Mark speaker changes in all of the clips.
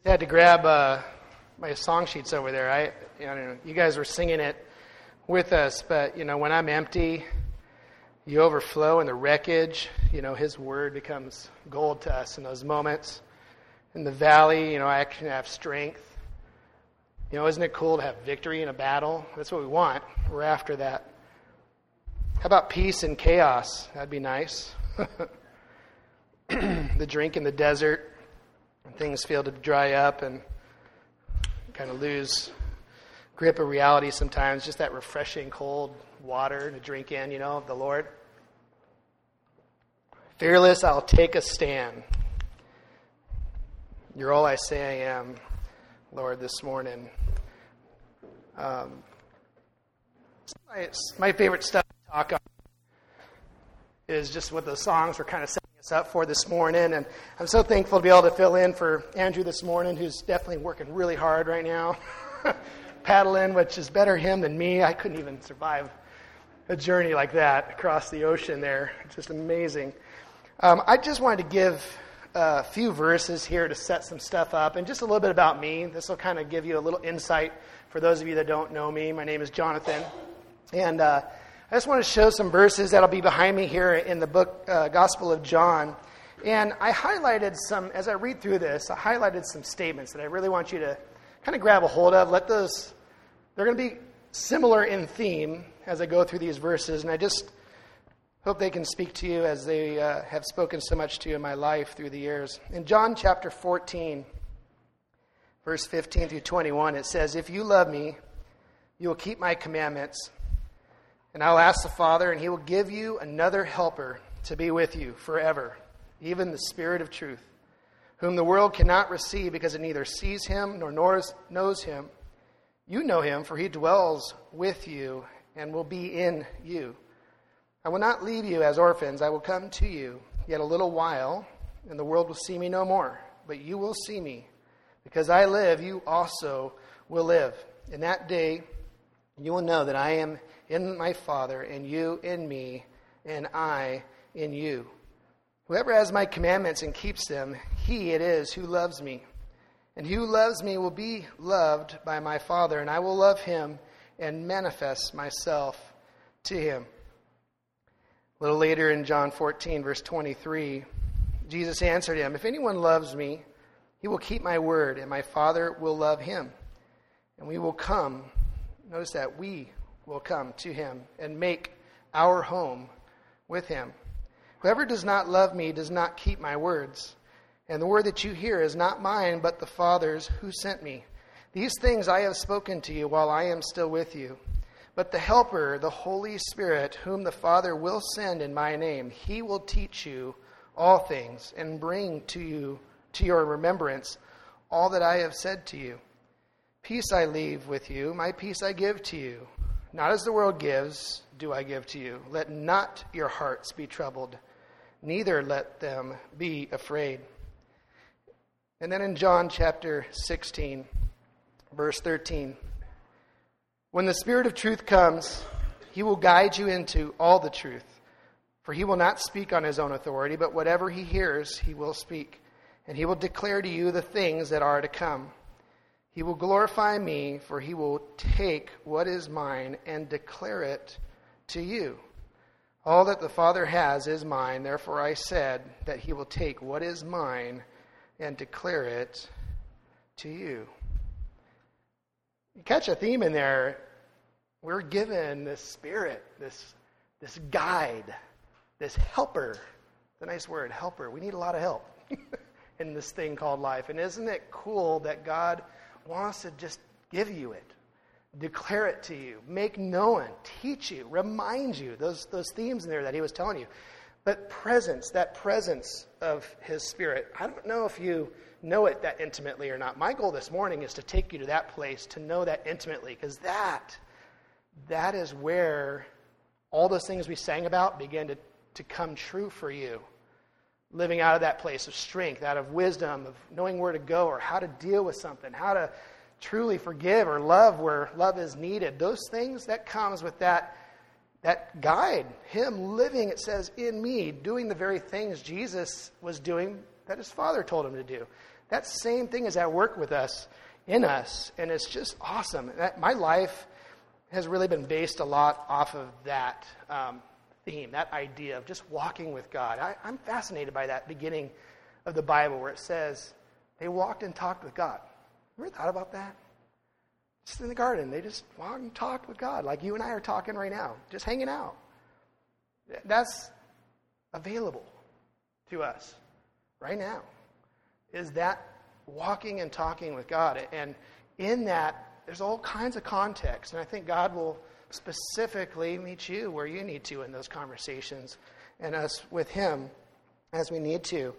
Speaker 1: Had to grab my song sheets over there. I don't know, you guys were singing it with us, but when I'm empty, you overflow in the wreckage. His word becomes gold to us in those moments. In the valley, I can have strength. Isn't it cool to have victory in a battle? That's what we want. We're after that. How about peace in chaos? That'd be nice. The drink in the desert. When things feel to dry up and kind of lose grip of reality sometimes, just that refreshing cold water to drink in, of the Lord. Fearless, I'll take a stand. You're all I say I am, Lord, this morning. My favorite stuff to talk on is just what the songs were kind of setting us up for this morning. And I'm so thankful to be able to fill in for Andrew this morning, who's definitely working really hard right now. Paddling, which is better him than me. I couldn't even survive a journey like that across the ocean there. It's just amazing. I just wanted to give a few verses here to set some stuff up and just a little bit about me. This will kind of give you a little insight for those of you that don't know me. My name is Jonathan. And I just want to show some verses that'll be behind me here in the book, Gospel of John. And I highlighted some, as I read through this, I highlighted some statements that I really want you to kind of grab a hold of. They're going to be similar in theme as I go through these verses. And I just hope they can speak to you as they have spoken so much to you in my life through the years. In John chapter 14, verse 15 through 21, it says, "If you love me, you will keep my commandments. And I'll ask the Father, and he will give you another helper to be with you forever, even the Spirit of truth, whom the world cannot receive because it neither sees him nor knows him. You know him, for he dwells with you and will be in you. I will not leave you as orphans. I will come to you. Yet a little while, and the world will see me no more. But you will see me. Because I live, you also will live. In that day, you will know that I am in my Father, and you in me, and I in you. Whoever has my commandments and keeps them, he it is who loves me. And he who loves me will be loved by my Father, and I will love him and manifest myself to him." A little later in John 14, verse 23, Jesus answered him, "If anyone loves me, he will keep my word, and my Father will love him. And we will come," notice that, "we will come to him and make our home with him. Whoever does not love me does not keep my words. And the word that you hear is not mine, but the Father's who sent me. These things I have spoken to you while I am still with you. But the Helper, the Holy Spirit, whom the Father will send in my name, he will teach you all things and bring to your remembrance all that I have said to you. Peace I leave with you, my peace I give to you. Not as the world gives, do I give to you. Let not your hearts be troubled, neither let them be afraid." And then in John chapter 16, verse 13, "When the Spirit of truth comes, he will guide you into all the truth. For he will not speak on his own authority, but whatever he hears, he will speak. And he will declare to you the things that are to come. He will glorify me, for he will take what is mine and declare it to you. All that the Father has is mine. Therefore I said that he will take what is mine and declare it to you." You catch a theme in there. We're given this Spirit, this guide, this helper. It's a nice word, helper. We need a lot of help in this thing called life. And isn't it cool that God wants to just give you it, declare it to you, make known, teach you, remind you, those themes in there that he was telling you. But that presence of his Spirit, I don't know if you know it that intimately or not. My goal this morning is to take you to that place, to know that intimately, because that is where all those things we sang about begin to come true for you. Living out of that place of strength, out of wisdom, of knowing where to go or how to deal with something, how to truly forgive or love where love is needed. Those things, that comes with that guide. Him living, it says, in me, doing the very things Jesus was doing that his Father told him to do. that same thing is at work with us, in us, and it's just awesome. My life has really been based a lot off of that theme, that idea of just walking with God. I'm fascinated by that beginning of the Bible where it says they walked and talked with God. You ever thought about that? Just in the garden, they just walked and talked with God, like you and I are talking right now, just hanging out. That's available to us right now, is that walking and talking with God. And in that, there's all kinds of context, and I think God will specifically meet you where you need to in those conversations, and us with Him as we need to.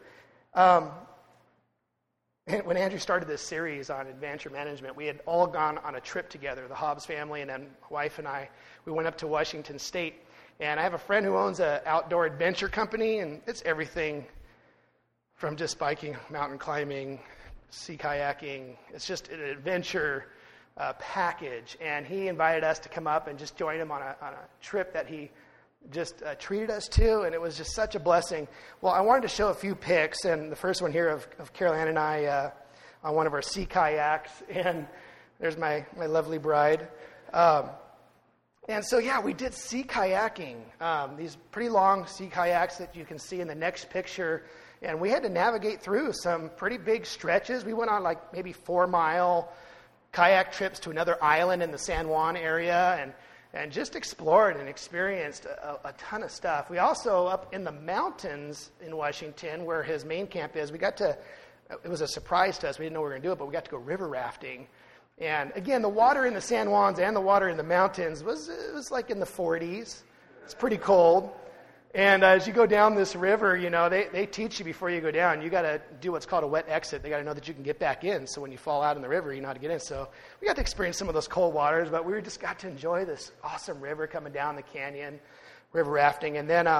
Speaker 1: When Andrew started this series on adventure management, we had all gone on a trip together, the Hobbs family, and then my wife and I, we went up to Washington State. And I have a friend who owns an outdoor adventure company, and it's everything from just biking, mountain climbing, sea kayaking. It's just an adventure package. And he invited us to come up and just join him on a trip that he just treated us to, and it was just such a blessing. Well, I wanted to show a few pics, and the first one here of Carol Ann and I on one of our sea kayaks, and there's my lovely bride. And so, yeah, we did sea kayaking, these pretty long sea kayaks that you can see in the next picture, and we had to navigate through some pretty big stretches. We went on like maybe 4-mile kayak trips to another island in the San Juan area, and just explored and experienced a ton of stuff. We also, up in the mountains in Washington, where his main camp is, it was a surprise to us. We didn't know we were going to do it, but we got to go river rafting. And again, the water in the San Juans and the water in the mountains was like in the 40s. It's pretty cold. And as you go down this river, they teach you before you go down, you got to do what's called a wet exit. They got to know that you can get back in. So when you fall out in the river, you know how to get in. So we got to experience some of those cold waters, but we just got to enjoy this awesome river coming down the canyon, river rafting. And then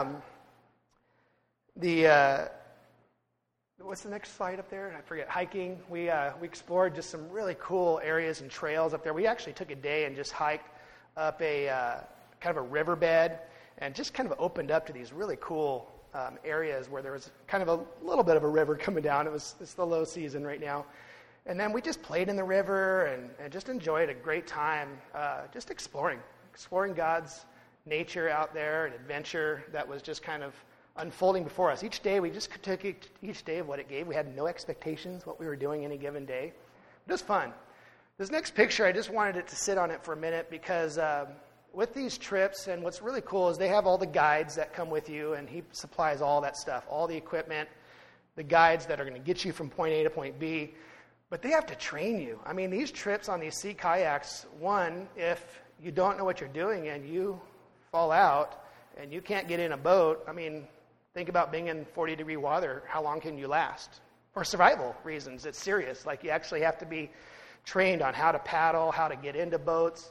Speaker 1: what's the next slide up there? I forget. Hiking. We explored just some really cool areas and trails up there. We actually took a day and just hiked up a kind of a riverbed, and just kind of opened up to these really cool areas where there was kind of a little bit of a river coming down. It's the low season right now. And then we just played in the river and just enjoyed a great time just exploring God's nature out there, and adventure that was just kind of unfolding before us. Each day, we just took each day of what it gave. We had no expectations what we were doing any given day. It was fun. This next picture, I just wanted it to sit on it for a minute because with these trips, and what's really cool is they have all the guides that come with you, and he supplies all that stuff, all the equipment, the guides that are going to get you from point A to point B, but they have to train you. I mean, these trips on these sea kayaks, one, if you don't know what you're doing and you fall out and you can't get in a boat, I mean, think about being in 40-degree water. How long can you last? For survival reasons, it's serious. Like, you actually have to be trained on how to paddle, how to get into boats,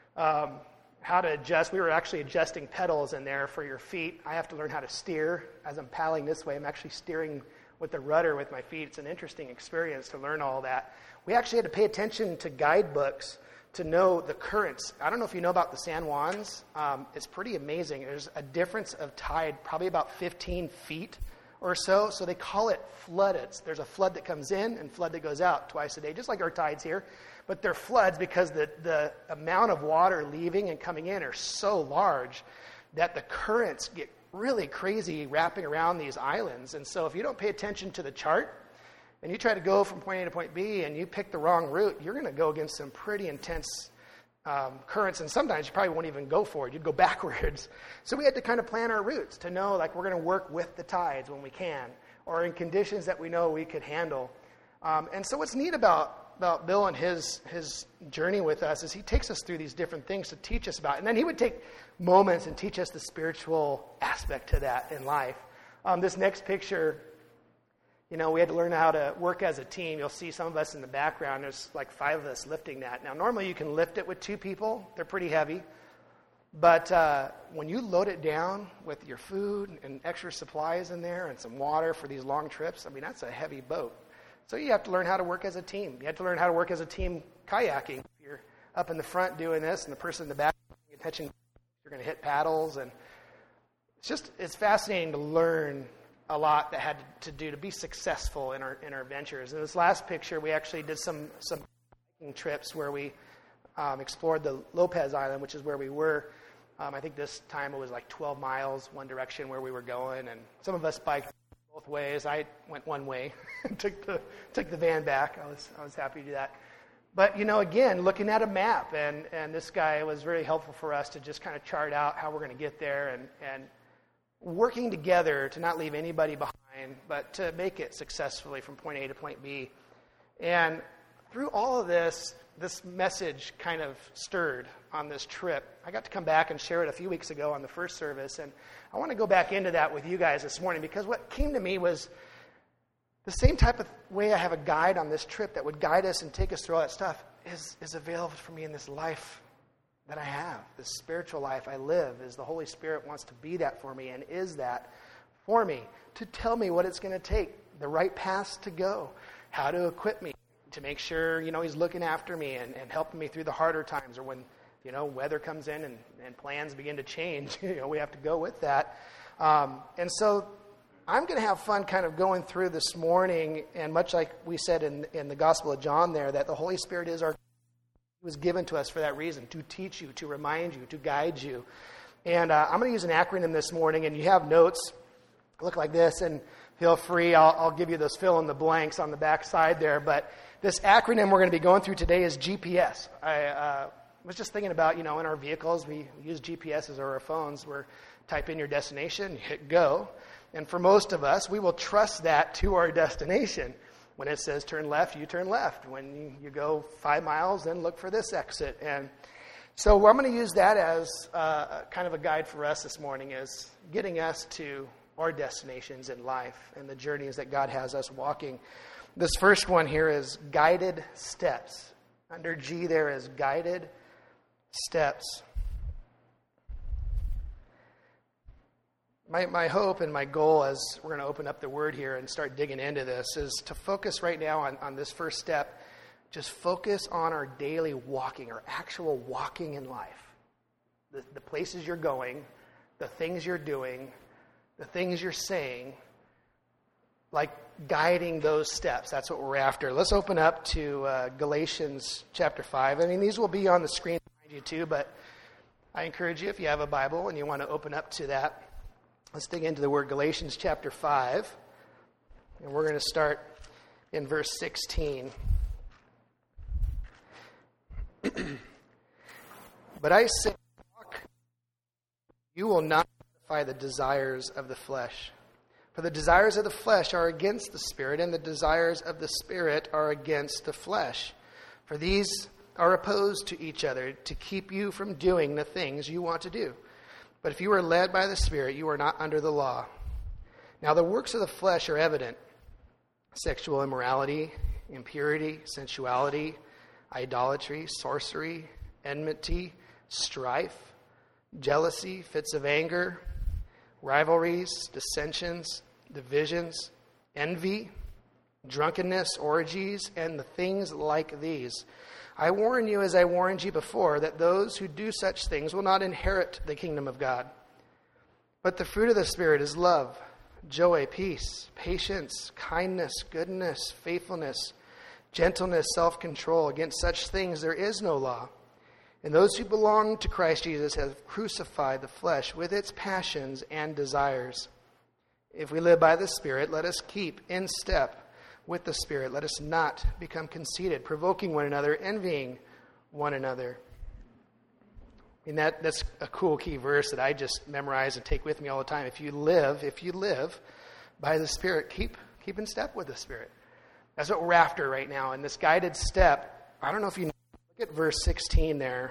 Speaker 1: how to adjust. We were actually adjusting pedals in there for your feet. I have to learn how to steer. As I'm paddling this way, I'm actually steering with the rudder with my feet. It's an interesting experience to learn all that. We actually had to pay attention to guidebooks to know the currents. I don't know if you know about the San Juans. It's pretty amazing. There's a difference of tide, probably about 15 feet or so. So they call it flooded. There's a flood that comes in and flood that goes out twice a day, just like our tides here. But they're floods because the amount of water leaving and coming in are so large that the currents get really crazy wrapping around these islands. And so if you don't pay attention to the chart and you try to go from point A to point B and you pick the wrong route, you're going to go against some pretty intense currents. And sometimes you probably won't even go forward. You'd go backwards. So we had to kind of plan our routes to know, like, we're going to work with the tides when we can, or in conditions that we know we could handle. And so what's neat about Bill and his journey with us is he takes us through these different things to teach us about. And then he would take moments and teach us the spiritual aspect to that in life. This next picture, we had to learn how to work as a team. You'll see some of us in the background. There's like 5 of us lifting that. Now, normally you can lift it with 2 people. They're pretty heavy. But when you load it down with your food and extra supplies in there and some water for these long trips, I mean, that's a heavy boat. So you have to learn how to work as a team. You have to learn how to work as a team kayaking. If you're up in the front doing this and the person in the back is touching, you're going to hit paddles. And it's fascinating to learn a lot that had to do to be successful in our ventures. In this last picture, we actually did some hiking trips where we explored the Lopez Island, which is where we were. I think this time it was like 12 miles one direction where we were going, and some of us biked both ways. I went one way, took the van back. I was happy to do that. But again, looking at a map, and this guy was very helpful for us to just kind of chart out how we're going to get there, and working together to not leave anybody behind, but to make it successfully from point A to point B. And through all of this message kind of stirred on this trip. I got to come back and share it a few weeks ago on the first service, and I want to go back into that with you guys this morning, because what came to me was the same type of way I have a guide on this trip that would guide us and take us through all that stuff is available for me in this life that I have, this spiritual life I live, is the Holy Spirit wants to be that for me and is that for me, to tell me what it's going to take, the right paths to go, how to equip me, to make sure, He's looking after me and helping me through the harder times, or when, weather comes in and plans begin to change, we have to go with that. And so I'm going to have fun kind of going through this morning, and much like we said in the Gospel of John there, that the Holy Spirit was given to us for that reason, to teach you, to remind you, to guide you. And I'm going to use an acronym this morning, and you have notes look like this, and feel free, I'll give you those fill in the blanks on the back side there, but this acronym we're going to be going through today is GPS. I was just thinking about, in our vehicles, we use GPSs or our phones, where type in your destination, you hit go, and for most of us, we will trust that to our destination. When it says turn left, you turn left. When you go 5 miles, then look for this exit. And so I'm going to use that as kind of a guide for us this morning, is getting us to our destinations in life and the journeys that God has us walking. This first one here is guided steps. Under G there is guided steps. My hope and my goal, as we're going to open up the Word here and start digging into this, is to focus right now on this first step. Just focus on our daily walking, our actual walking in life. The places you're going, the things you're doing, the things you're saying, like guiding those steps. That's what we're after. Let's open up to Galatians chapter 5. I mean, these will be on the screen behind you too, but I encourage you, if you have a Bible and you want to open up to that, let's dig into the word Galatians chapter 5, and we're going to start in verse 16. But I say, you will not gratify the desires of the flesh. For the desires of the flesh are against the Spirit, and the desires of the Spirit are against the flesh. For these are opposed to each other to keep you from doing the things you want to do. But if you are led by the Spirit, you are not under the law. Now the works of the flesh are evident: sexual immorality, impurity, sensuality, idolatry, sorcery, enmity, strife, jealousy, fits of anger, rivalries, dissensions, divisions, envy, drunkenness, orgies, and the things like these. I warn you, as I warned you before, that those who do such things will not inherit the kingdom of God. But the fruit of the Spirit is love, joy, peace, patience, kindness, goodness, faithfulness, gentleness, self-control. Against such things there is no law. And those who belong to Christ Jesus have crucified the flesh with its passions and desires. If we live by the Spirit, let us keep in step with the Spirit. Let us not become conceited, provoking one another, envying one another. And that's a cool key verse that I just memorize and take with me all the time. If you live by the Spirit, keep in step with the Spirit. That's what we're after right now. And this guided step, I don't know if you know, look at verse 16 there.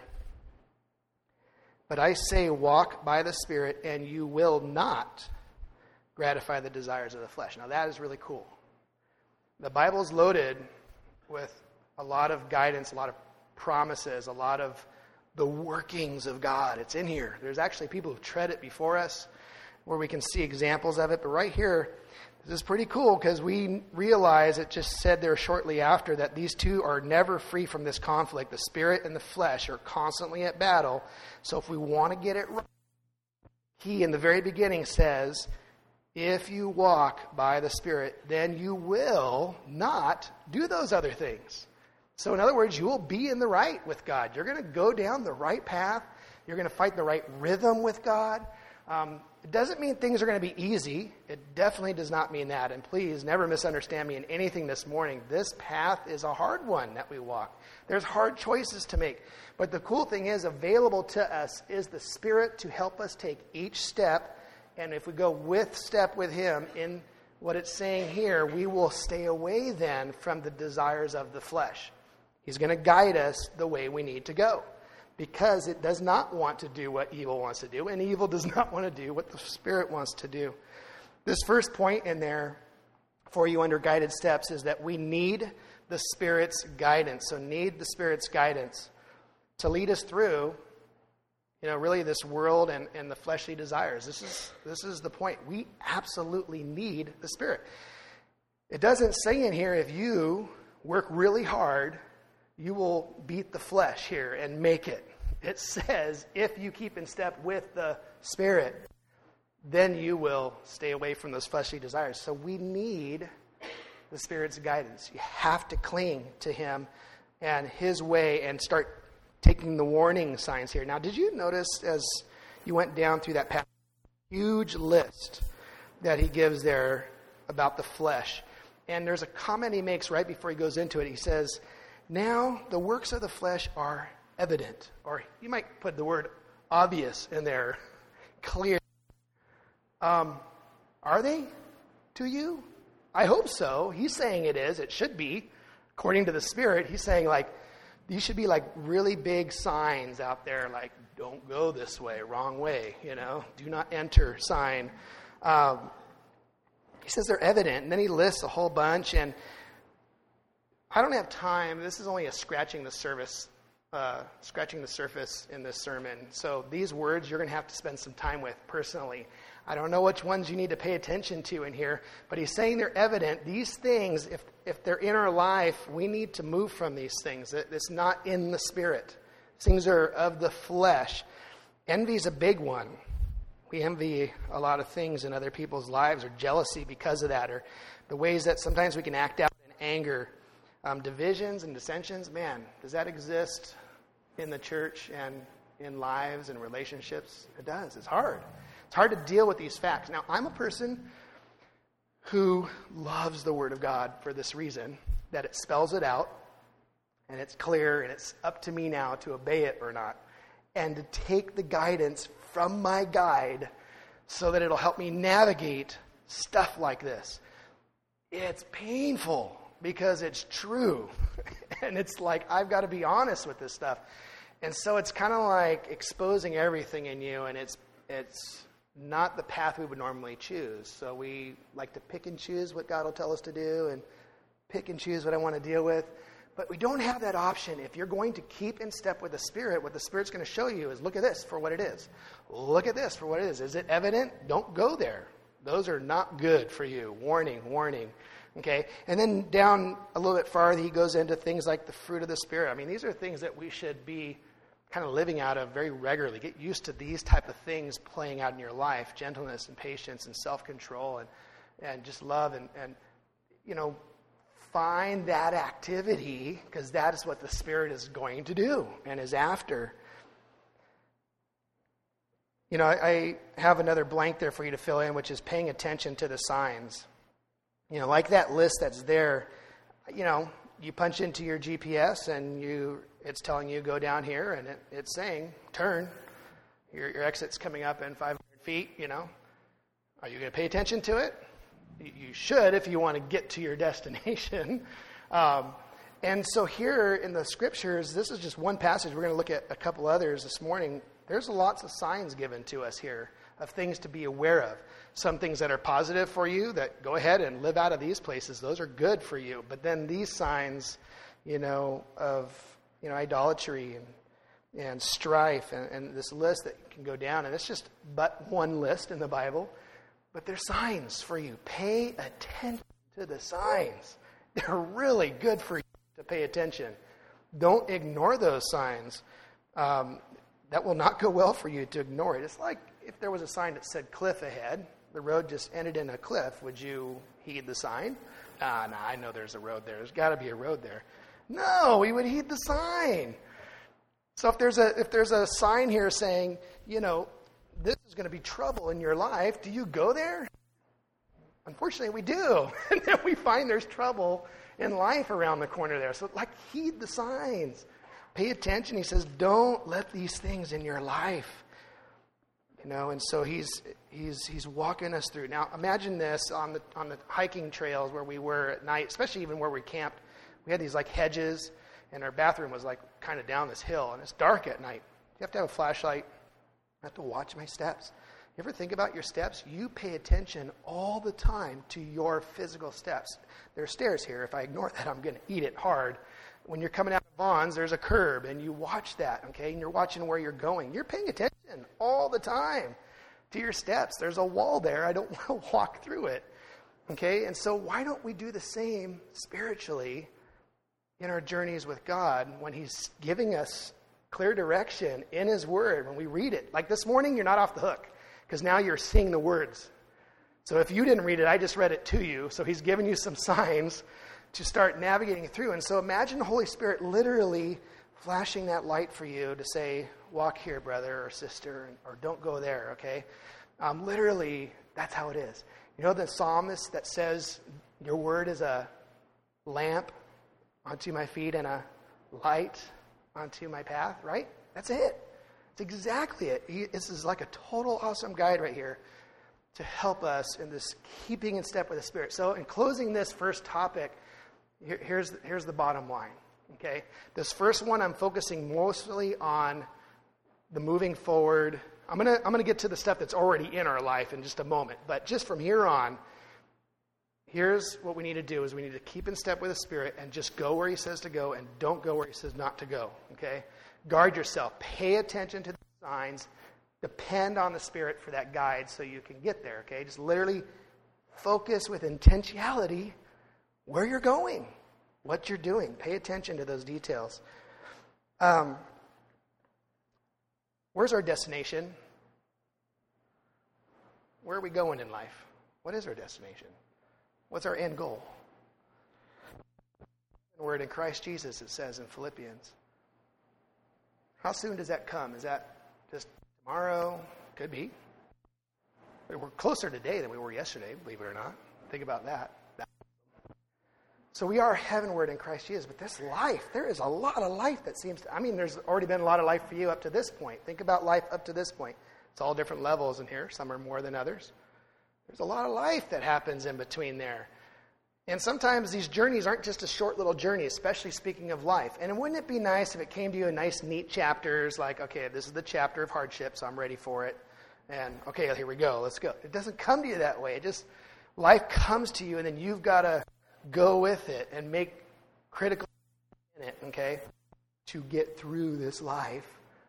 Speaker 1: But I say, walk by the Spirit, and you will not gratify the desires of the flesh. Now that is really cool. The Bible's loaded with a lot of guidance, a lot of promises, a lot of the workings of God. It's in here. There's actually people who've tread it before us where we can see examples of it. But right here, this is pretty cool because we realize it just said there shortly after that these two are never free from this conflict. The Spirit and the flesh are constantly at battle. So if we want to get it right, he in the very beginning says, If you walk by the Spirit, then you will not do those other things. So in other words, you will be in the right with God. You're going to go down the right path. You're going to fight the right rhythm with God. It doesn't mean things are going to be easy. It definitely does not mean that. And please never misunderstand me in anything this morning. This path is a hard one that we walk. There's hard choices to make. But the cool thing is, available to us is the Spirit to help us take each step. And if we go with step with Him in what it's saying here, we will stay away then from the desires of the flesh. He's going to guide us the way we need to go, because it does not want to do what evil wants to do, and evil does not want to do what the Spirit wants to do. This first point in there for you under guided steps is that we need the Spirit's guidance. So need the Spirit's guidance to lead us through, really this world and the fleshly desires. This is the point. We absolutely need the Spirit. It doesn't say in here, if you work really hard, you will beat the flesh here and make it. It says, if you keep in step with the Spirit, then you will stay away from those fleshly desires. So we need the Spirit's guidance. You have to cling to Him and His way and start taking the warning signs here. Now, did you notice as you went down through that passage, huge list that he gives there about the flesh? And there's a comment he makes right before he goes into it. He says, now the works of the flesh are evident. Or you might put the word obvious in there. Clear. Are they to you? I hope so. He's saying it is. It should be. According to the Spirit, he's saying these should be really big signs out there, like don't go this way, wrong way, do not enter sign. He says they're evident, and then he lists a whole bunch, and I don't have time. This is only a scratching the surface in this sermon. So these words you're going to have to spend some time with personally. I don't know which ones you need to pay attention to in here, but he's saying they're evident. These things, if they're in our life, we need to move from these things. It's not in the Spirit. Things are of the flesh. Envy's a big one. We envy a lot of things in other people's lives, or jealousy because of that, or the ways that sometimes we can act out in anger. Divisions and dissensions, man, does that exist in the church and in lives and relationships? It does. It's hard. It's hard to deal with these facts. Now, I'm a person who loves the Word of God for this reason, that it spells it out, and it's clear, and it's up to me now to obey it or not, and to take the guidance from my guide so that it'll help me navigate stuff like this. It's painful, because it's true. And it's I've got to be honest with this stuff. And so it's kind of like exposing everything in you, and it's not the path we would normally choose. So we like to pick and choose what God will tell us to do and pick and choose what I want to deal with. But we don't have that option. If you're going to keep in step with the Spirit, what the Spirit's going to show you is, look at this for what it is. Look at this for what it is. Is it evident? Don't go there. Those are not good for you. Warning, warning. Okay, and then down a little bit farther, he goes into things like the fruit of the Spirit. I mean, these are things that we should be kind of living out of very regularly. Get used to these type of things playing out in your life: gentleness and patience and self-control and just love and find that activity, because that is what the Spirit is going to do and is after. I have another blank there for you to fill in, which is paying attention to the signs. Like that list that's there, you punch into your GPS and it's telling you go down here, and it's saying turn. Your exit's coming up in 500 feet, Are you going to pay attention to it? You should, if you want to get to your destination. And so here in the Scriptures, this is just one passage. We're going to look at a couple others this morning. There's lots of signs given to us here of things to be aware of. Some things that are positive for you, that go ahead and live out of these places. Those are good for you. But then these signs, of idolatry and strife and this list that can go down. And it's just but one list in the Bible. But they're signs for you. Pay attention to the signs. They're really good for you to pay attention. Don't ignore those signs. That will not go well for you to ignore it. It's like if there was a sign that said cliff ahead, the road just ended in a cliff, would you heed the sign? No, I know there's a road there. There's got to be a road there. No, we would heed the sign. So if there's a sign here saying, this is going to be trouble in your life, do you go there? Unfortunately, we do. And then we find there's trouble in life around the corner there. So, heed the signs. Pay attention. He says, don't let these things in your life. And so he's walking us through. Now, imagine this on the hiking trails where we were at night, especially even where we camped. We had these hedges, and our bathroom was kind of down this hill, and it's dark at night. You have to have a flashlight. I have to watch my steps. You ever think about your steps? You pay attention all the time to your physical steps. There are stairs here. If I ignore that, I'm going to eat it hard. When you're coming out of Vaughn's, there's a curb, and you watch that, okay? And you're watching where you're going. You're paying attention all the time to your steps. There's a wall there. I don't want to walk through it, okay? And so why don't we do the same spiritually in our journeys with God when He's giving us clear direction in His Word when we read it? Like this morning, you're not off the hook because now you're seeing the words. So if you didn't read it, I just read it to you. So He's giving you some signs to start navigating through. And so imagine the Holy Spirit literally flashing that light for you to say, walk here, brother or sister, or don't go there, okay? Literally, that's how it is. The psalmist that says, your word is a lamp unto my feet and a light onto my path, right? That's it. It's exactly it. This is like a total awesome guide right here to help us in this keeping in step with the Spirit. So in closing this first topic, here's the bottom line, okay? This first one, I'm focusing mostly on the moving forward. I'm gonna get to the stuff that's already in our life in just a moment. But just from here on, here's what we need to do is we need to keep in step with the Spirit and just go where He says to go and don't go where He says not to go, okay? Guard yourself. Pay attention to the signs. Depend on the Spirit for that guide so you can get there, okay? Just literally focus with intentionality where you're going, what you're doing. Pay attention to those details. Where's our destination? Where are we going in life? What is our destination? What's our end goal? The word in Christ Jesus, it says in Philippians. How soon does that come? Is that just tomorrow? Could be. We're closer today than we were yesterday, believe it or not. Think about that. So we are heavenward in Christ Jesus, but this life, there is a lot of life that seems to, there's already been a lot of life for you up to this point. Think about life up to this point. It's all different levels in here. Some are more than others. There's a lot of life that happens in between there. And sometimes these journeys aren't just a short little journey, especially speaking of life. And wouldn't it be nice if it came to you in nice, neat chapters, like, okay, this is the chapter of hardship, so I'm ready for it. And, okay, here we go, let's go. It doesn't come to you that way. Life comes to you, and then you've got to go with it and make critical in it, okay, to get through this life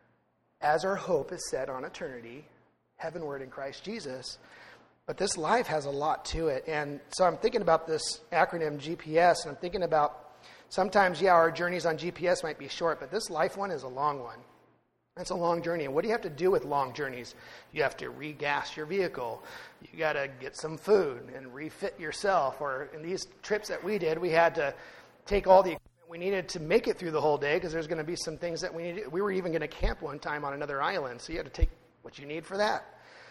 Speaker 1: as our hope is set on eternity, heavenward in Christ Jesus. But this life has a lot to it. And so I'm thinking about this acronym GPS, and I'm thinking about sometimes, our journeys on GPS might be short, but this life one is a long one. It's a long journey. And what do you have to do with long journeys? You have to regas your vehicle. You got to get some food and refit yourself. Or in these trips that we did, we had to take all the equipment we needed to make it through the whole day because there's going to be some things that we needed. We were even going to camp one time on another island, so you had to take what you need for that.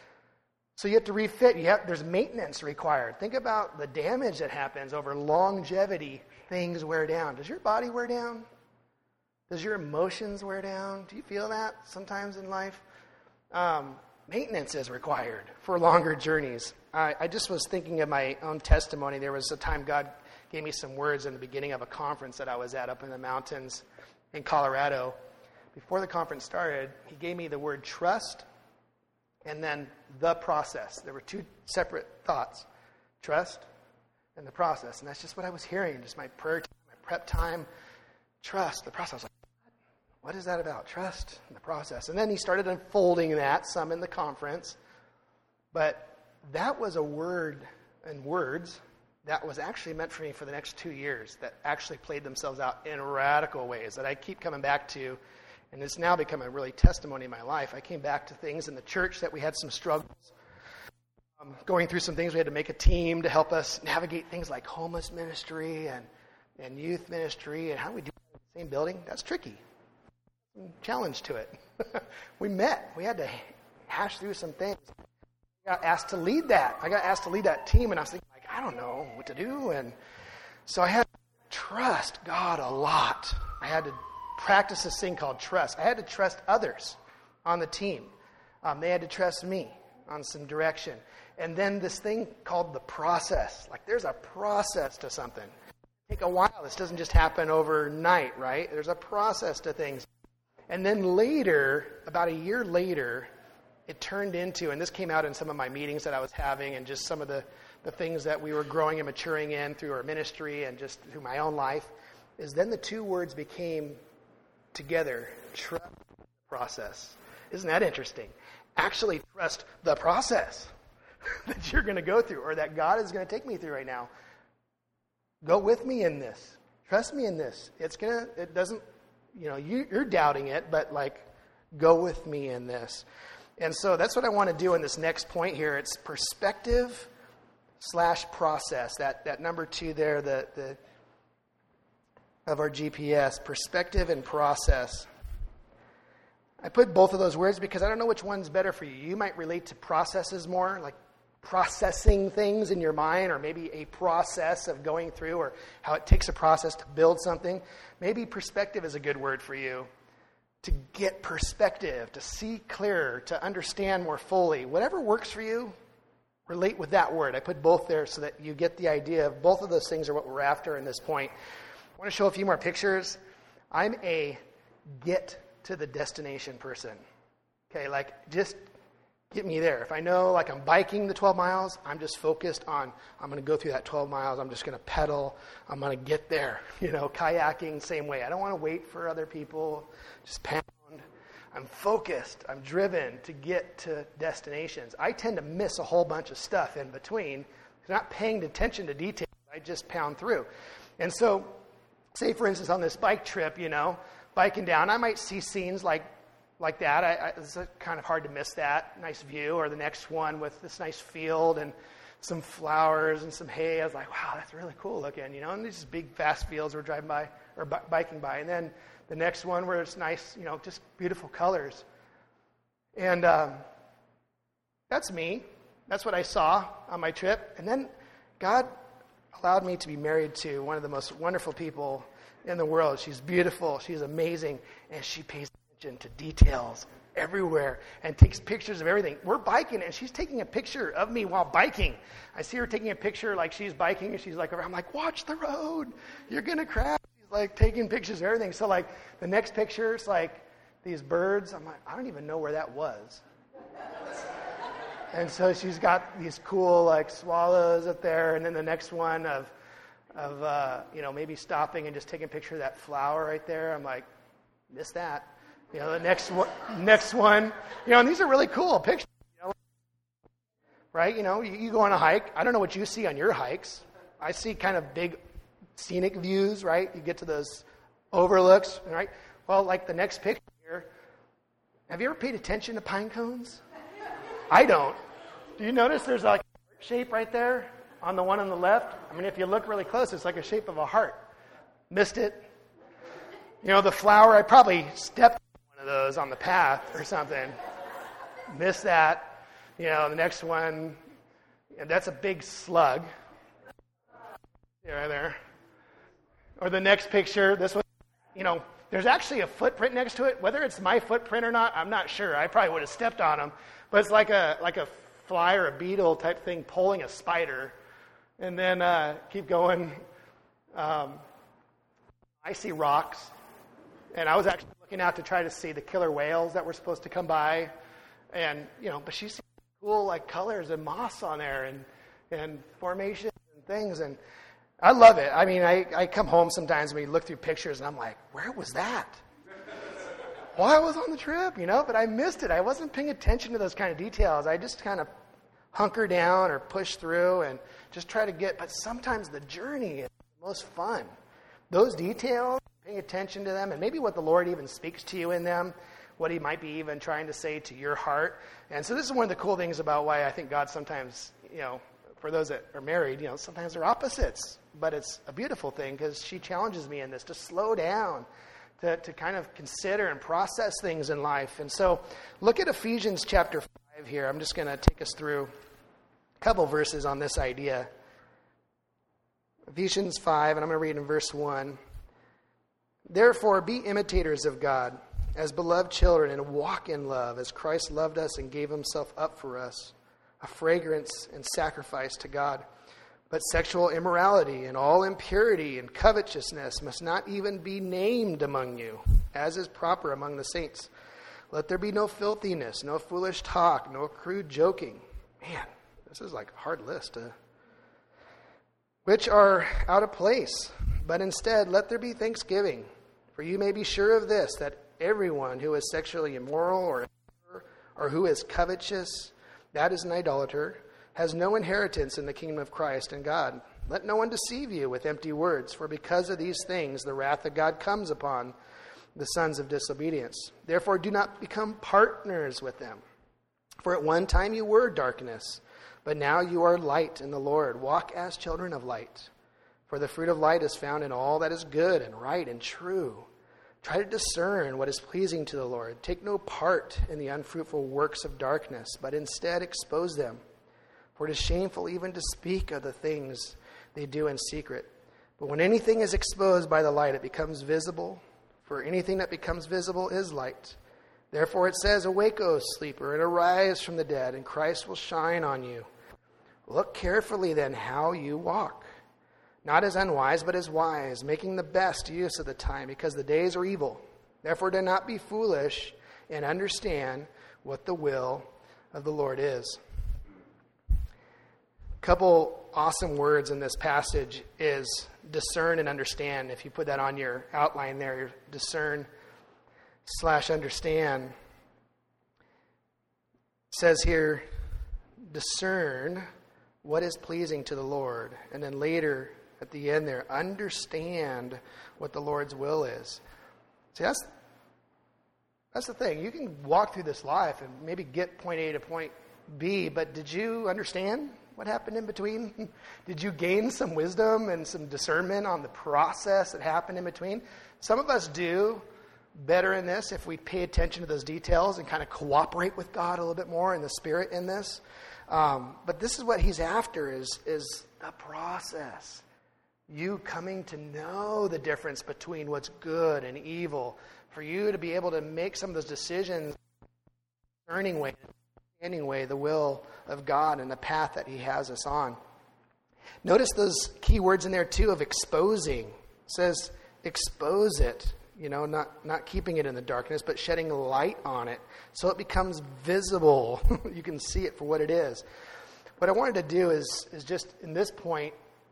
Speaker 1: So you have to refit. There's maintenance required. Think about the damage that happens over longevity. Things wear down. Does your body wear down? Does your emotions wear down? Do you feel that sometimes in life? Maintenance is required for longer journeys. I just was thinking of my own testimony. There was a time God gave me some words in the beginning of a conference that I was at up in the mountains in Colorado. Before the conference started, He gave me the word trust and then the process. There were two separate thoughts, trust and the process. And that's just what I was hearing, just my prayer time, my prep time, trust, the process. I was like, what is that about? Trust and the process. And then He started unfolding that, some in the conference. But that was a word and words that was actually meant for me for the next 2 years that actually played themselves out in radical ways that I keep coming back to. And it's now become a really testimony in my life. I came back to things in the church that we had some struggles. going through some things. We had to make a team to help us navigate things like homeless ministry and youth ministry. And how do we do that in the same building? That's tricky. Challenge to it. We met. We had to hash through some things. I got asked to lead that. I got asked to lead that team, and I was thinking, like, I don't know what to do. And so I had to trust God a lot. I had to practice this thing called trust. I had to trust others on the team. They had to trust me on some direction. And then this thing called the process. Like, there's a process to something. Take a while. This doesn't just happen overnight, right? There's a process to things. And then later, about a year later, it turned into, and this came out in some of my meetings that I was having and just some of the things that we were growing and maturing in through our ministry and just through my own life, is then the two words became together, trust the process. Isn't that interesting? Actually trust the process that you're going to go through or that God is going to take me through right now. Go with me in this. Trust me in this. It doesn't, you're doubting it, but like, go with me in this. And so that's what I want to do in this next point here. It's perspective/process. That number 2 there, the of our GPS, perspective and process. I put both of those words because I don't know which one's better for you. You might relate to processes more, like processing things in your mind, or maybe a process of going through, or how it takes a process to build something. Maybe perspective is a good word for you. To get perspective, to see clearer, to understand more fully. Whatever works for you, relate with that word. I put both there so that you get the idea of both of those things are what we're after in this point. I want to show a few more pictures. I'm a get to the destination person. Okay, like just get me there. If I know like I'm biking the 12 miles, I'm just focused on, I'm going to go through that 12 miles. I'm just going to pedal. I'm going to get there. Kayaking, same way. I don't want to wait for other people. Just pound. I'm focused. I'm driven to get to destinations. I tend to miss a whole bunch of stuff in between. Not paying attention to details. I just pound through. And so, say for instance on this bike trip, biking down, I might see scenes like that. It's kind of hard to miss that nice view, or the next one with this nice field and some flowers and some hay. I was like, wow, that's really cool looking, and these big vast fields we're driving by or biking by. And then the next one where it's nice, just beautiful colors. And that's me. That's what I saw on my trip. And then God allowed me to be married to one of the most wonderful people in the world. She's beautiful. She's amazing. And she pays attention to details everywhere and takes pictures of everything. We're biking, and she's taking a picture of me while biking. I see her taking a picture like she's biking, and she's like, I'm like, watch the road. You're going to crash. She's like taking pictures of everything. So like the next picture, it's like these birds. I'm like, I don't even know where that was. And so she's got these cool like swallows up there, and then the next one of maybe stopping and just taking a picture of that flower right there. I'm like, missed that. The next one, and these are really cool pictures, right? You go on a hike. I don't know what you see on your hikes. I see kind of big scenic views, right? You get to those overlooks, right? Well, like the next picture here, have you ever paid attention to pine cones? I don't. Do you notice there's like a heart shape right there on the one on the left? I mean, if you look really close, it's like a shape of a heart. Missed it. The flower, I probably stepped on one of those on the path or something. Missed that. The next one, that's a big slug. Right there. Or the next picture, this one, there's actually a footprint next to it. Whether it's my footprint or not, I'm not sure. I probably would have stepped on them. But it's like a fly or a beetle type thing pulling a spider. And then keep going. I see rocks. And I was actually looking out to try to see the killer whales that were supposed to come by. And, but she sees cool like colors and moss on there and formations and things. And I love it. I mean, I come home sometimes and we look through pictures and I'm like, where was that? Well, I was on the trip, but I missed it. I wasn't paying attention to those kind of details. I just kind of hunker down or push through and just try to but sometimes the journey is the most fun. Those details, paying attention to them, and maybe what the Lord even speaks to you in them, what he might be even trying to say to your heart. And so this is one of the cool things about why I think God sometimes, for those that are married, sometimes they're opposites. But it's a beautiful thing because she challenges me in this to slow down, to kind of consider and process things in life. And so look at Ephesians chapter 5 here. I'm just going to take us through a couple verses on this idea. Ephesians 5, and I'm going to read in verse 1. Therefore, be imitators of God as beloved children, and walk in love as Christ loved us and gave himself up for us, a fragrance and sacrifice to God. But sexual immorality and all impurity and covetousness must not even be named among you, as is proper among the saints. Let there be no filthiness, no foolish talk, no crude joking. Man, this is like a hard list. Which are out of place. But instead, let there be thanksgiving. For you may be sure of this, that everyone who is sexually immoral or who is covetous, that is an idolater, has no inheritance in the kingdom of Christ and God. Let no one deceive you with empty words, for because of these things the wrath of God comes upon the sons of disobedience. Therefore do not become partners with them. For at one time you were darkness, but now you are light in the Lord. Walk as children of light. For the fruit of light is found in all that is good and right and true. Try to discern what is pleasing to the Lord. Take no part in the unfruitful works of darkness, but instead expose them. For it is shameful even to speak of the things they do in secret. But when anything is exposed by the light, it becomes visible. For anything that becomes visible is light. Therefore it says, awake, O sleeper, and arise from the dead, and Christ will shine on you. Look carefully then how you walk. Not as unwise, but as wise, making the best use of the time, because the days are evil. Therefore do not be foolish, and understand what the will of the Lord is. A couple awesome words in this passage is discern and understand. If you put that on your outline there, discern/understand. It says here, discern what is pleasing to the Lord. And then later, at the end there, understand what the Lord's will is. See, that's the thing. You can walk through this life and maybe get point A to point B, but did you understand what happened in between? Did you gain some wisdom and some discernment on the process that happened in between? Some of us do better in this if we pay attention to those details and kind of cooperate with God a little bit more in the Spirit in this. But this is what he's after is the process. You coming to know the difference between what's good and evil. For you to be able to make some of those decisions, understanding way, the will of God and the path that he has us on. Notice those key words in there too of exposing. It says expose it. Not keeping it in the darkness, but shedding light on it so it becomes visible. You can see it for what it is. What I wanted to do is just in this point,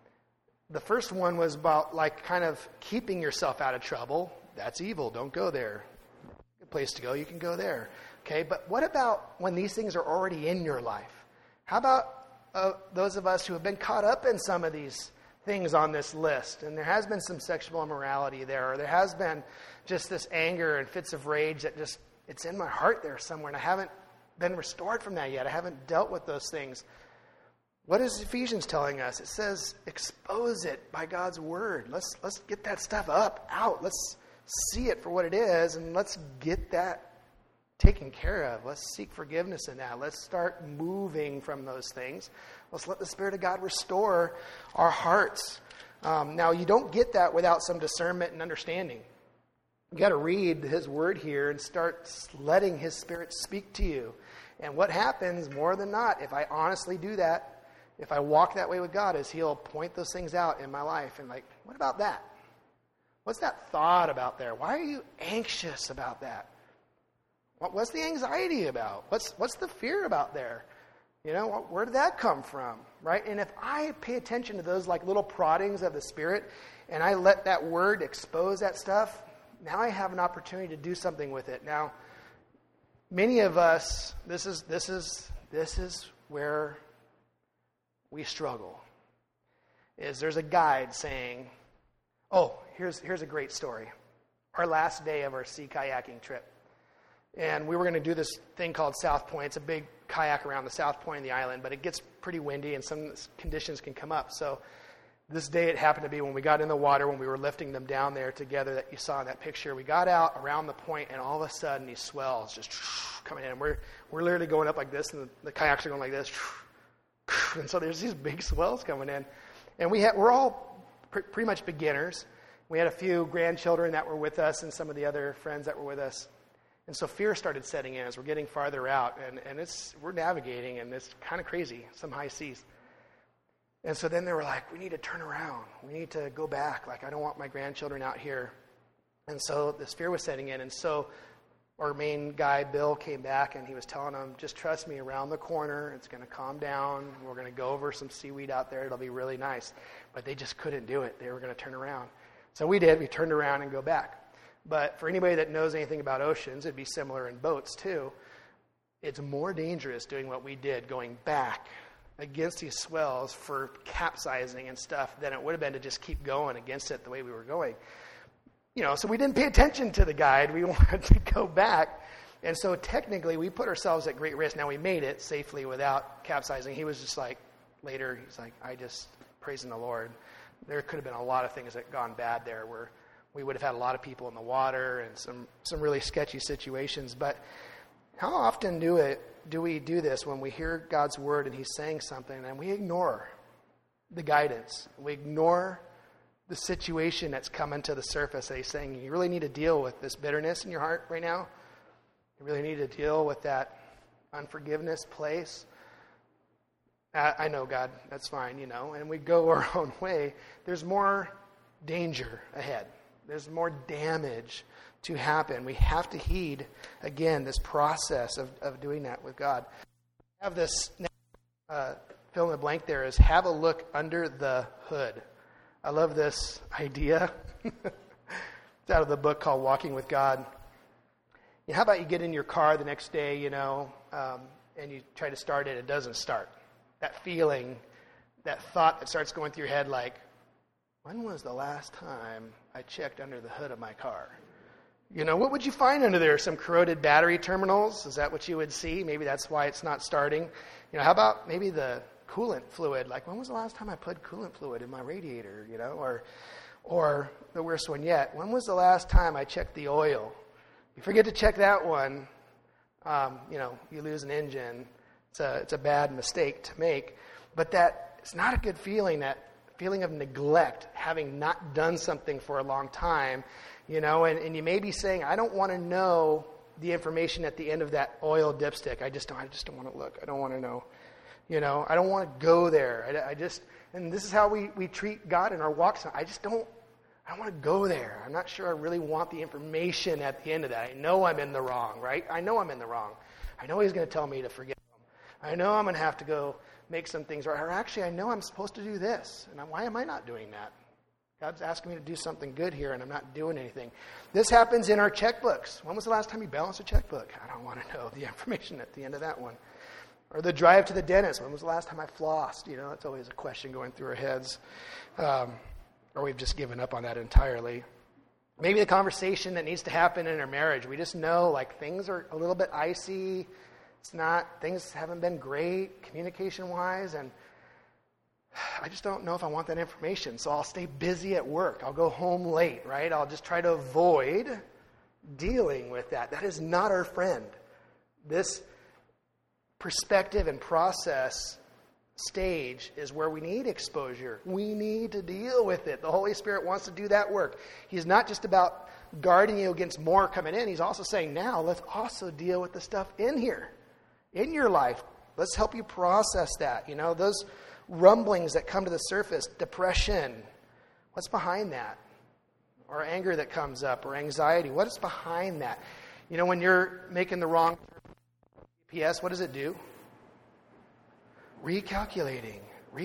Speaker 1: the first one was about like kind of keeping yourself out of trouble. That's evil. Don't go there. Good place to go. You can go there. Okay, but what about when these things are already in your life? How about those of us who have been caught up in some of these things on this list, and there has been some sexual immorality there, or there has been just this anger and fits of rage that just, it's in my heart there somewhere, and I haven't been restored from that yet. I haven't dealt with those things. What is Ephesians telling us? It says, expose it by God's word. Let's get that stuff out. Let's see it for what it is, and let's get that taken care of. Let's seek forgiveness in that. Let's start moving from those things. Let's let the Spirit of God restore our hearts. Now, you don't get that without some discernment and understanding. You got to read his word here and start letting his Spirit speak to you. And what happens more than not, if I honestly do that, if I walk that way with God, is he'll point those things out in my life. And like, what about that? What's that thought about there? Why are you anxious about that? What's the anxiety about? What's the fear about there? Where did that come from? Right? And if I pay attention to those like little proddings of the Spirit and I let that word expose that stuff, now I have an opportunity to do something with it. Now, many of us, this is where we struggle. There's a guide saying, here's a great story. Our last day of our sea kayaking trip. And we were going to do this thing called South Point. It's a big kayak around the south point of the island, but it gets pretty windy and some conditions can come up. So this day it happened to be when we got in the water, when we were lifting them down there together that you saw in that picture. We got out around the point, and all of a sudden these swells just coming in. We're literally going up like this, and the kayaks are going like this. And so there's these big swells coming in. And we're all pretty much beginners. We had a few grandchildren that were with us and some of the other friends that were with us. And so fear started setting in as we're getting farther out. And we're navigating, and it's kind of crazy, some high seas. And so then they were like, we need to turn around. We need to go back. Like, I don't want my grandchildren out here. And so this fear was setting in. And so our main guy, Bill, came back, and he was telling them, just trust me, around the corner, it's going to calm down. We're going to go over some seaweed out there. It'll be really nice. But they just couldn't do it. They were going to turn around. So we did. We turned around and go back. But for anybody that knows anything about oceans, it'd be similar in boats too. It's more dangerous doing what we did, going back against these swells for capsizing and stuff, than it would have been to just keep going against it the way we were going. So we didn't pay attention to the guide. We wanted to go back. And so technically we put ourselves at great risk. Now we made it safely without capsizing. He was just like, later, he's like, I just praising the Lord. There could have been a lot of things that gone bad there where we would have had a lot of people in the water and some really sketchy situations. But how often do we do this when we hear God's word and he's saying something and we ignore the guidance? We ignore the situation that's coming to the surface that he's saying, you really need to deal with this bitterness in your heart right now. You really need to deal with that unforgiveness place. I know, God, that's fine, and we go our own way. There's more danger ahead. There's more damage to happen. We have to heed, again, this process of doing that with God. I have this fill in the blank there is have a look under the hood. I love this idea. It's out of the book called Walking with God. How about you get in your car the next day, and you try to start it, it doesn't start. That feeling, that thought that starts going through your head like, when was the last time I checked under the hood of my car? What would you find under there? Some corroded battery terminals? Is that what you would see? Maybe that's why it's not starting. How about maybe the coolant fluid? Like, when was the last time I put coolant fluid in my radiator? Or the worst one yet, when was the last time I checked the oil? You forget to check that one, you lose an engine. It's a bad mistake to make. But it's not a good feeling, that feeling of neglect, having not done something for a long time, and you may be saying, I don't want to know the information at the end of that oil dipstick. I just don't want to look. I don't want to know. I don't want to go there. And this is how we treat God in our walks. I don't want to go there. I'm not sure I really want the information at the end of that. I know I'm in the wrong, right? I know I'm in the wrong. I know he's going to tell me to forget him. I know I'm going to have to go make some things right. Or actually, I know I'm supposed to do this. And why am I not doing that? God's asking me to do something good here, and I'm not doing anything. This happens in our checkbooks. When was the last time you balanced a checkbook? I don't want to know the information at the end of that one. Or the drive to the dentist. When was the last time I flossed? That's always a question going through our heads. Or we've just given up on that entirely. Maybe the conversation that needs to happen in our marriage. We just know, like, things are a little bit icy. Things haven't been great communication-wise, and I just don't know if I want that information. So I'll stay busy at work. I'll go home late, right? I'll just try to avoid dealing with that. That is not our friend. This perspective and process stage is where we need exposure. We need to deal with it. The Holy Spirit wants to do that work. He's not just about guarding you against more coming in. He's also saying, now let's also deal with the stuff in here, in your life. Let's help you process that. Those rumblings that come to the surface, depression, what's behind that? Or anger that comes up, or anxiety, what is behind that? When you're making the wrong GPS, what does it do? Recalculating.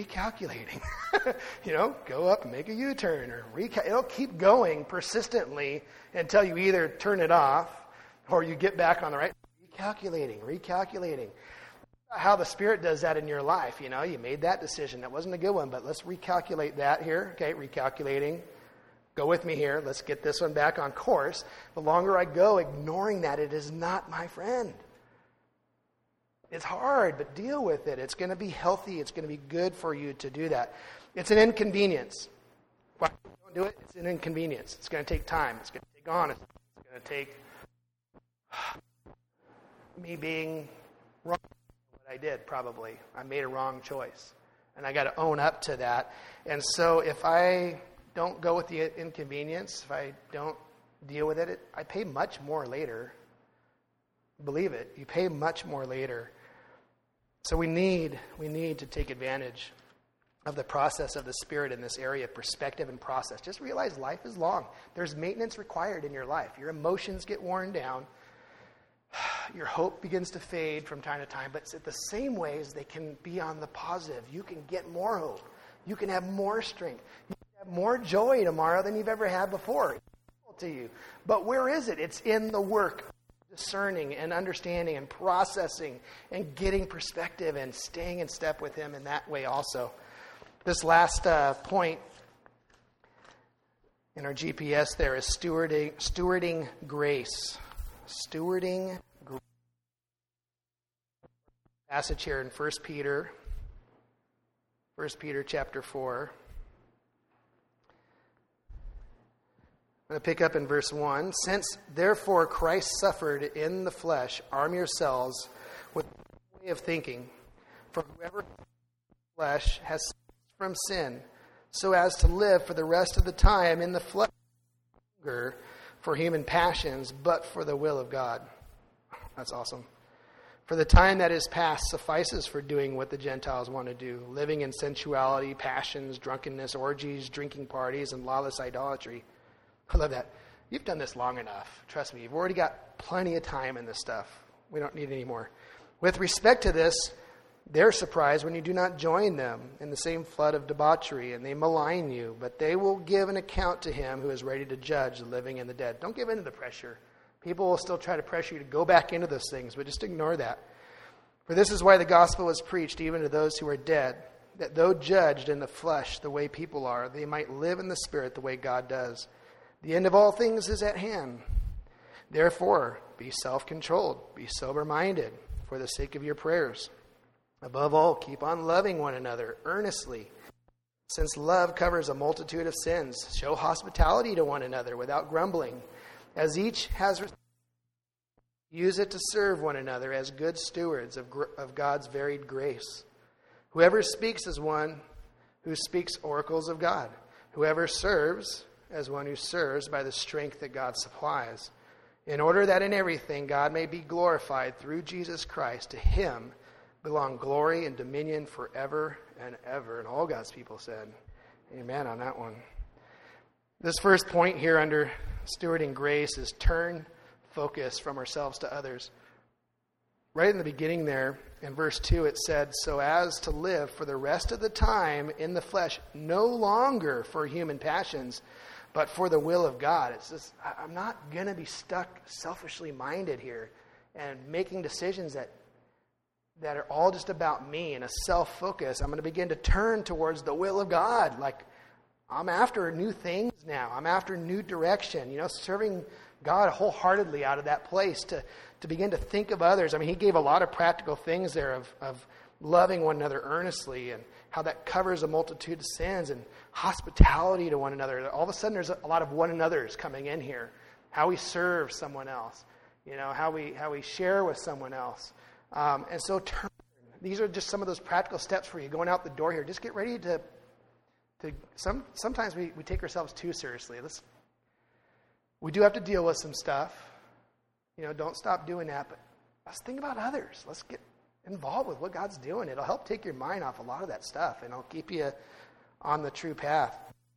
Speaker 1: Go up and make a U-turn, or it'll keep going persistently until you either turn it off or you get back on the right. Recalculating. How the Spirit does that in your life. You made that decision. That wasn't a good one, but let's recalculate that here. Okay, recalculating. go with me here. Let's get this one back on course. The longer I go ignoring that, it is not my friend. It's hard, but deal with it. It's going to be healthy. It's going to be good for you to do that. It's an inconvenience. Why don't do it? It's an inconvenience. It's going to take time. It's going to take honesty. It's going to take me being wrong in what I did, probably. I made a wrong choice. And I got to own up to that. And so if I don't go with the inconvenience, if I don't deal with it, I pay much more later. Believe it, you pay much more later. So we need to take advantage of the process of the Spirit in this area, perspective and process. Just realize life is long. There's maintenance required in your life. Your emotions get worn down. Your hope begins to fade from time to time, but it's at the same ways they can be on the positive. You can get more hope. You can have more strength. You can have more joy tomorrow than you've ever had before. It's difficult to you. But where is it? It's in the work of discerning and understanding and processing and getting perspective and staying in step with Him in that way also. This last point in our GPS there is stewarding grace. Stewarding grace. Passage here in 1 Peter chapter 4. I'm going to pick up in verse 1. Since therefore Christ suffered in the flesh, arm yourselves with a way of thinking. For whoever flesh has ceased from sin, so as to live for the rest of the time in the flesh, no longer for human passions, but for the will of God. That's awesome. For the time that is past suffices for doing what the Gentiles want to do, living in sensuality, passions, drunkenness, orgies, drinking parties, and lawless idolatry. I love that. You've done this long enough. Trust me, you've already got plenty of time in this stuff. We don't need any more. With respect to this, they're surprised when you do not join them in the same flood of debauchery, and they malign you, but they will give an account to Him who is ready to judge the living and the dead. Don't give in to the pressure. People will still try to pressure you to go back into those things, but just ignore that. For this is why the gospel was preached even to those who are dead, that though judged in the flesh the way people are, they might live in the Spirit the way God does. The end of all things is at hand. Therefore, be self-controlled, be sober-minded for the sake of your prayers. Above all, keep on loving one another earnestly, since love covers a multitude of sins. Show hospitality to one another without grumbling. As each has received, use it to serve one another as good stewards of God's varied grace. Whoever speaks is one who speaks oracles of God. Whoever serves as one who serves by the strength that God supplies, in order that in everything God may be glorified through Jesus Christ. To Him belong glory and dominion forever and ever. And all God's people said, amen on that one. This first point here under stewarding grace is turn focus from ourselves to others. Right in the beginning there, in verse 2, it said, so as to live for the rest of the time in the flesh, no longer for human passions, but for the will of God. It's just, I'm not going to be stuck selfishly minded here and making decisions that are all just about me and a self-focus. I'm going to begin to turn towards the will of God. Like, I'm after new things now. I'm after new direction. Serving God wholeheartedly out of that place to begin to think of others. I mean, He gave a lot of practical things there of loving one another earnestly and how that covers a multitude of sins and hospitality to one another. All of a sudden, there's a lot of one another's coming in here. How we serve someone else. How we share with someone else. And so turn. These are just some of those practical steps for you going out the door here. Just get ready to sometimes we take ourselves too seriously. We do have to deal with some stuff. Don't stop doing that, but let's think about others. Let's get involved with what God's doing. It'll help take your mind off a lot of that stuff, and it'll keep you on the true path.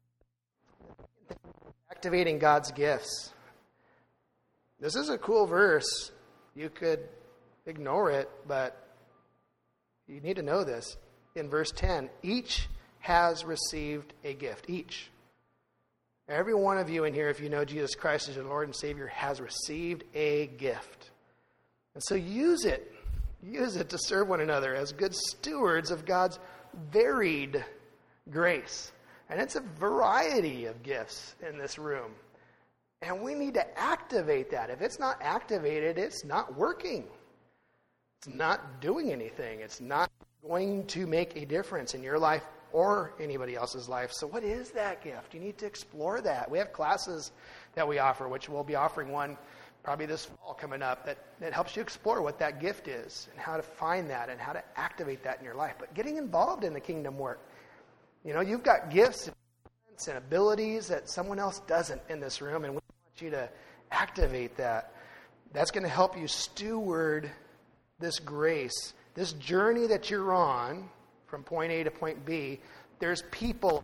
Speaker 1: Activating God's gifts. This is a cool verse. You could ignore it, but you need to know this. In verse 10, each has received a gift. Each. Every one of you in here, if you know Jesus Christ as your Lord and Savior, has received a gift. And so use it. Use it to serve one another as good stewards of God's varied grace. And it's a variety of gifts in this room. And we need to activate that. If it's not activated, it's not working. It's not doing anything. It's not going to make a difference in your life or anybody else's life. So what is that gift? You need to explore that. We have classes that we offer, which we'll be offering one probably this fall coming up, that helps you explore what that gift is and how to find that and how to activate that in your life. But getting involved in the kingdom work. You know, you've got gifts and abilities that someone else doesn't in this room, and we want you to activate that. That's going to help you steward this grace, this journey that you're on from point A to point B. There's people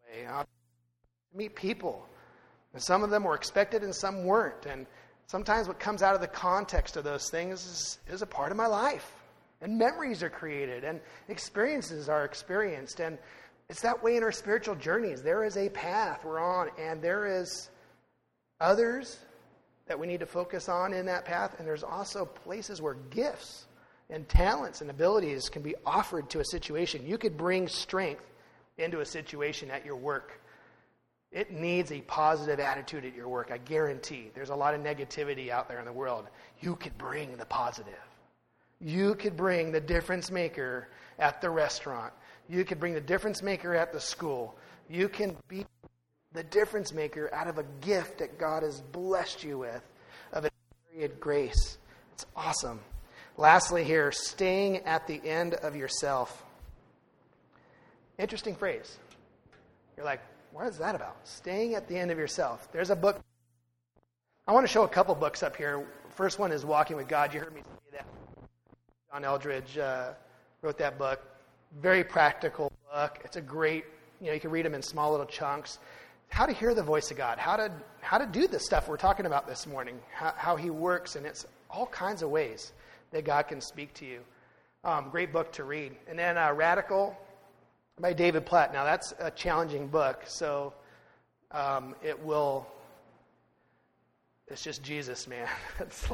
Speaker 1: meet people. And some of them were expected and some weren't. And sometimes what comes out of the context of those things is a part of my life. And memories are created and experiences are experienced. And it's that way in our spiritual journeys. There is a path we're on, and there is others that we need to focus on in that path. And there's also places where gifts and talents and abilities can be offered to a situation. You could bring strength into a situation at your work. It needs a positive attitude at your work, I guarantee. There's a lot of negativity out there in the world. You could bring the positive. You could bring the difference maker at the restaurant. You could bring the difference maker at the school. You can be the difference maker out of a gift that God has blessed you with, of a myriad grace. It's awesome. Lastly here, staying at the end of yourself. Interesting phrase. You're like, what is that about? Staying at the end of yourself. There's a book. I want to show a couple books up here. First one is Walking with God. You heard me say that. John Eldredge wrote that book. Very practical book. It's a great, you can read them in small little chunks. How to hear the voice of God. How to do the stuff we're talking about this morning. How He works, and it's all kinds of ways that God can speak to you. Great book to read. And then Radical by David Platt. Now that's a challenging book, so it's just Jesus, man. It's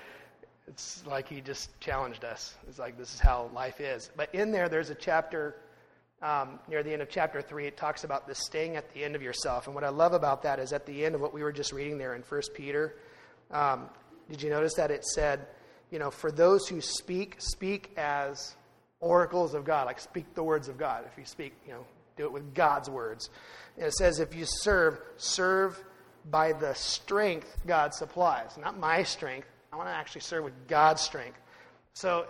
Speaker 1: like He just challenged us. It's like, this is how life is. But in there's a chapter, near the end of chapter 3, it talks about this staying at the end of yourself. And what I love about that is at the end of what we were just reading there in 1 Peter, did you notice that it said, for those who speak as oracles of God, like speak the words of God. If you speak, do it with God's words. And it says, if you serve by the strength God supplies. Not my strength. I want to actually serve with God's strength. So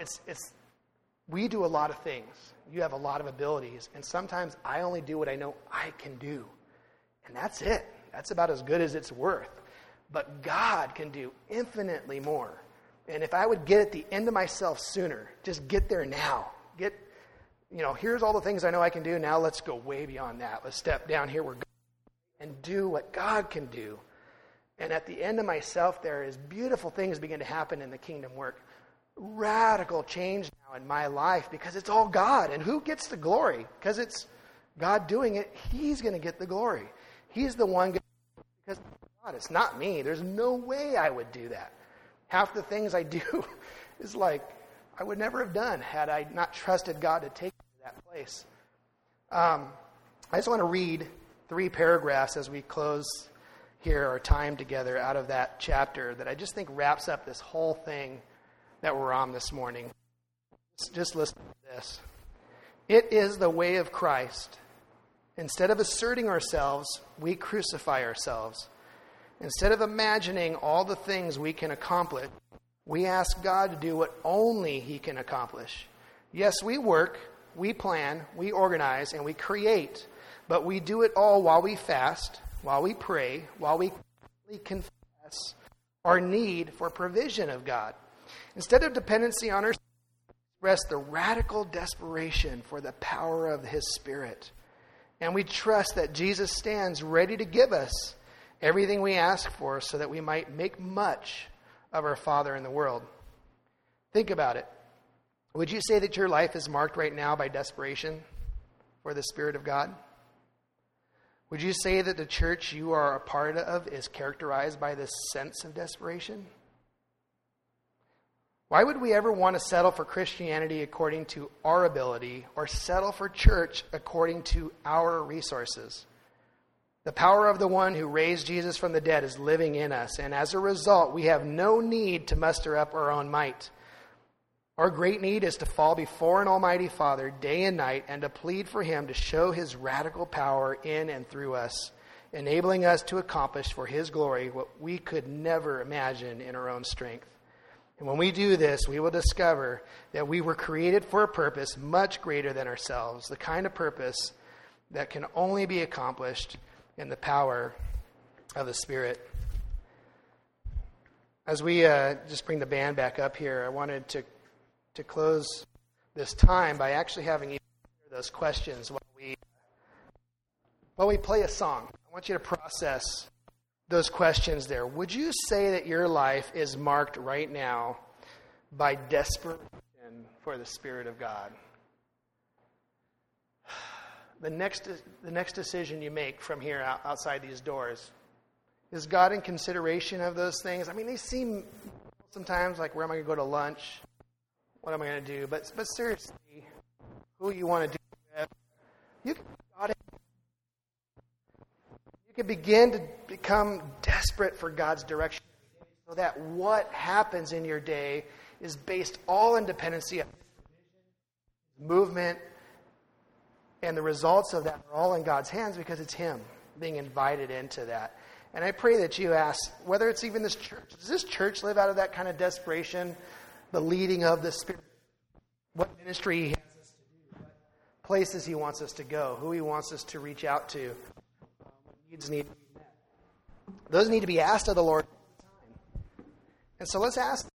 Speaker 1: we do a lot of things. You have a lot of abilities. And sometimes I only do what I know I can do. And that's it. That's about as good as it's worth. But God can do infinitely more. And if I would get at the end of myself sooner, just get there now. Here's all the things I know I can do. Now let's go way beyond that. Let's step down here where God and do what God can do. And at the end of myself, there is beautiful things begin to happen in the kingdom work. Radical change now in my life because it's all God. And who gets the glory? Because it's God doing it. He's going to get the glory. He's the one because God. It's not me. There's no way I would do that. Half the things I do is like I would never have done had I not trusted God to take me to that place. I just want to read 3 paragraphs as we close here our time together out of that chapter that I just think wraps up this whole thing that we're on this morning. Just listen to this. It is the way of Christ. Instead of asserting ourselves, we crucify ourselves. Instead of imagining all the things we can accomplish, we ask God to do what only He can accomplish. Yes, we work, we plan, we organize, and we create, but we do it all while we fast, while we pray, while we confess our need for provision of God. Instead of dependency on ourselves, we express the radical desperation for the power of His Spirit. And we trust that Jesus stands ready to give us everything we ask for so that we might make much of our Father in the world. Think about it. Would you say that your life is marked right now by desperation for the Spirit of God? Would you say that the church you are a part of is characterized by this sense of desperation? Why would we ever want to settle for Christianity according to our ability or settle for church according to our resources? The power of the one who raised Jesus from the dead is living in us, and as a result, we have no need to muster up our own might. Our great need is to fall before an almighty Father day and night and to plead for him to show his radical power in and through us, enabling us to accomplish for his glory what we could never imagine in our own strength. And when we do this, we will discover that we were created for a purpose much greater than ourselves, the kind of purpose that can only be accomplished in the power of the Spirit. As we just bring the band back up here, I wanted to close this time by actually having you answer those questions while we play a song. I want you to process those questions there. Would you say that your life is marked right now by desperation for the Spirit of God? The next decision you make from here outside these doors, is God in consideration of those things? I mean, they seem sometimes like, where am I going to go to lunch? What am I going to do? But seriously, who you want to do with, you can God in. You can begin to become desperate for God's direction so that what happens in your day is based all in dependency of movement, and the results of that are all in God's hands because it's him being invited into that. And I pray that you ask, whether it's even this church, does this church live out of that kind of desperation, the leading of the Spirit? What ministry he has us to do, what places he wants us to go, who he wants us to reach out to, what needs need to be met. Those need to be asked of the Lord all the time. And so let's ask